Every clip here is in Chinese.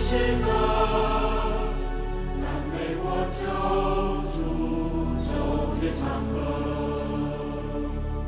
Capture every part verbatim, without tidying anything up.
诗歌，赞美我救主，昼夜唱和。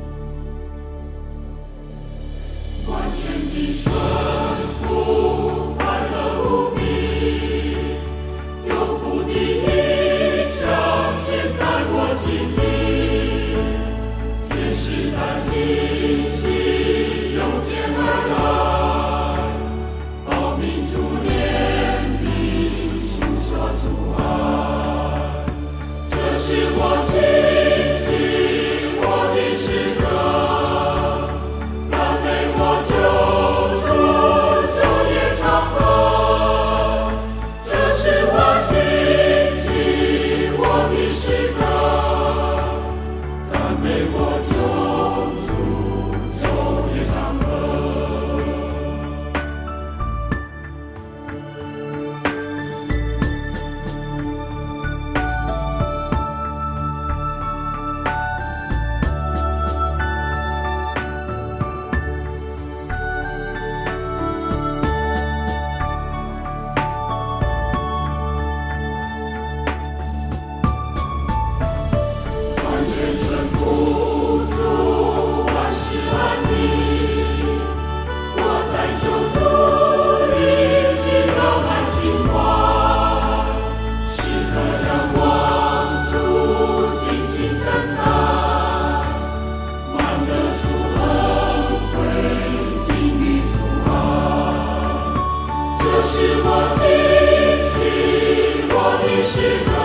完全的顺服，快乐无比，有福的意象现在我心里，天使的信息由天而来，报明主怜悯，述说主爱，这是我信心，我的诗歌，赞美我救主，昼夜唱和，这是我信心，我的诗歌，赞美我救主，昼夜唱和。完全顺服主，万事安宁。我在救主里，喜乐满心怀，时刻仰望主，静心等待，满得主恩惠，经历主爱。这是我信心，我的诗歌。